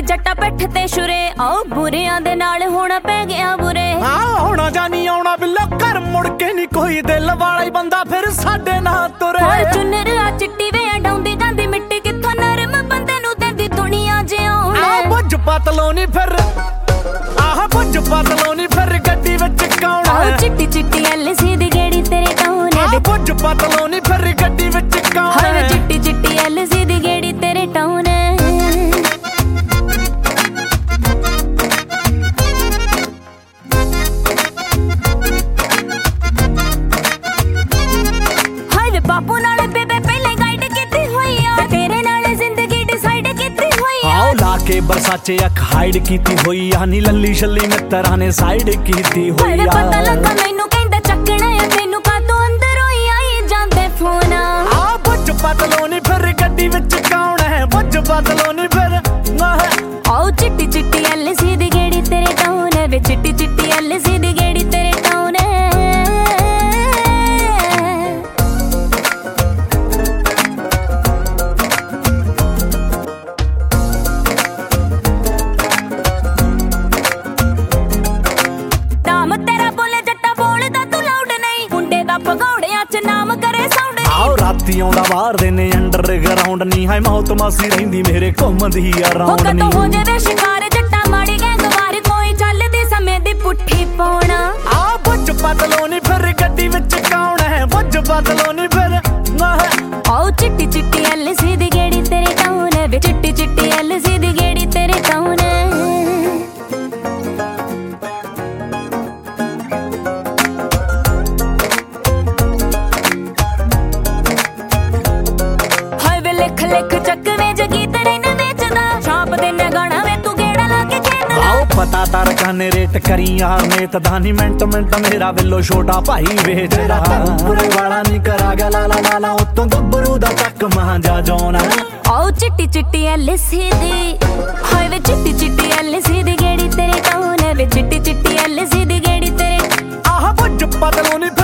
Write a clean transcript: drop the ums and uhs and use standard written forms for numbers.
ਜੱਟਾ ਪਿੱਠ ਤੇ ਸ਼ੁਰੇ ਆਓ ਬੁਰਿਆਂ ਦੇ ਨਾਲ ਹੋਣਾ ਪੈ ਗਿਆ ਬੁਰੇ ਹੋਣਾ ਜਾਨੀ ਆਉਣਾ ਬਿੱਲੋ ਘਰ ਮੁੜ ਕੇ ਨਹੀਂ ਕੋਈ ਦਿਲ ਵਾਲਾ ਹੀ ਬੰਦਾ ਫਿਰ ਸਾਡੇ ਨਾਲ ਤੁਰੇ ਹੋਰ ਚੁੰਨਰ ਆ ਚਿੱਟੀ ਵੇ ਡਾਉਂਦੀ ਜਾਂਦੀ ਮਿੱਟੀ ਕਿੱਥੋਂ ਨਰਮ ਬੰਦੇ ਨੂੰ ਦਿੰਦੀ ਦੁਨੀਆ ਜਿਉਣੇ ਬੁੱਝ ਪਤਲੋ ਨਹੀਂ ਫਿਰ ਬੁੱਝ ਪਤਲੋ ਨਹੀਂ ਫਿਰ ਗੱਡੀ ਵਿੱਚ ਕੌਣ ਆਓ ਚਿੱਟੀ ਚਿੱਟੀ ਐਲਸੀ ਦੀ ਗੇੜੀ ਤੇਰੇ ਟਾਉਨੇ ਬੁੱਝ ਪਤਲੋ ਨਹੀਂ ਫਿਰ ਗੱਡੀ ਵਿੱਚ ਕੌਣ ਹਾਏ ਚਿੱਟੀ ਚਿੱਟੀ ਐਲਸੀ ਦੀ ਗੇੜੀ ਤੇਰੇ ਟਾਉਨੇ ਬਾਪੂ ਨਾਲ ਬੇਬੇ ਪਹਿਲੇ ਗਾਈਡ ਕੀਤੀ ਹੋਈ ਆ ਤੇਰੇ ਨਾਲ ਜ਼ਿੰਦਗੀ ਡਿਸਾਈਡ ਕੀਤੀ ਹੋਈ ਆ ਆਓ ਲਾ ਕੇ ਬਰਸਾਚੇ ਅੱਖ ਹਾਈਡ ਕੀਤੀ ਹੋਈ ਆ ਨੀ ਲੱਲੀ ਛੱਲੀ ਮਿੱਤਰਾਂ ਨੇ ਸਾਈਡ ਕੀਤੀ ਹੋਈ ਆ ਪਤਾ ਲੱਗਾ ਮੈਨੂੰ ਕਹਿੰਦਾ ਚੱਕਣਾ ਆ ਤੈਨੂੰ ਕਾਤੋਂ ਅੰਦਰੋਂ ਹੀ ਆਈ ਜਾਂਦੇ ਫੋਨ ਆ ਬੁੱਝ ਪਤਲੋ ਨੀ ਫਿਰ ਗੱਡੀ ਵਿੱਚ ਕੌਣ ਹੈ ਬੁੱਝ ਪਤਲੋ ਨੀ ਫਿਰ ਆਓ ਚਿੱਟੀ ਚਿੱਟੀ ਐਲਸੀ ਦੀ ਗੇੜੀ ਤੇਰੇ ਟਾਉਨੇ ਵੇ ਚਿੱਟੀ ਚਿੱਟੀ ਐਲਸੀ ਦੀ ਗੇੜੀ ਤੇਰੇ ਟਾਉਨੇ ਭਗੌੜਿਆਂ ਚ ਨਾਮ ਕਰੇ ਸਾਊਂਡ ਆਓ ਰਾਤੀ ਆਉਂਦਾ ਬਾਹਰ ਦੇ ਨੇ ਅੰਡਰਗਰਾਉਂਡ ਨਹੀਂ ਹਾਏ ਮੌਤ ਮਾਸੀ ਰਹਿੰਦੀ ਮੇਰੇ ਘੁੰਮਦੀ ਆ ਰਾਉਂਡ ਨਹੀਂ ਹੋ ਜਾਵੇ ਸ਼ਿਕਾਰ ਜੱਟਾ ਮਾੜੀ ਗੈਂਗਵਾਰ ਕੋਈ ਚੱਲਦੀ ਸਮੇਂ ਦੀ ਪੁੱਠੀ ਪਾਉਣਾ ਆ ਬੁੱਝ ਪਤਲੋ ਨਹੀਂ ਫਿਰ ਗੱਡੀ ਵਿੱਚ ਕੌਣ ਹੈ ਬੁੱਝ ਪਤਲੋ ਨਹੀਂ ਫਿਰ ਆਓ ਚਿੱਟੀ ਚਿੱਟੀ ਐਲਸੀ ਦੀ ਗੇੜੀ ਤੇਰੇ ਟਾਉਨੇ ਵੇ ਚਿੱਟੀ ਚਿੱਟੀ ਐਲਸੀ ਦੀ ਗੇੜੀ ਤੇਰੇ ਟਾਉਨੇ ਲਿਖ ਲਿਖ ਚੱਕਵੇਂ ਜਗੀ ਤੇਰੇ ਨੇ ਵੇਚਦਾ ਛਾਪ ਦੇ ਨੇ ਗਾਣਾ ਵੇ ਤੂੰ ਗੇੜਾ ਲਾ ਕੇ ਖੇਡਦਾ ਆਓ ਪਤਾ ਤਰਕਾਂ ਨੇ ਰੇਟ ਕਰੀ ਯਾਰ ਮੇਤ ਦਾਨੀ ਮਿੰਟ ਮਿੰਟ ਮੇਰਾ ਬਿੱਲੋ ਛੋਟਾ ਭਾਈ ਵੇਚਦਾ ਪੂਰੇ ਵਾਲਾ ਨਹੀਂ ਕਰਾ ਗਿਆ ਲਾਲਾ ਲਾਲਾ ਉਤੋਂ ਗੱਭਰੂ ਦਾ ਚੱਕ ਮਹਾਂਜਾ ਜੋਨਾ ਆਓ ਚਿੱਟੀ ਚਿੱਟੀ ਐਲਸੀ ਦੀ ਹਾਏ ਵੇ ਚਿੱਟੀ ਚਿੱਟੀ ਐਲਸੀ ਦੀ ਗੇੜੀ ਤੇਰੇ ਟਾਉਨੇ ਵੇ ਚਿੱਟੀ ਚਿੱਟੀ ਐਲਸੀ ਦੀ ਗੇੜੀ ਤੇਰੇ ਬੁੱਝ ਪਤਲੋ ਨਹੀਂ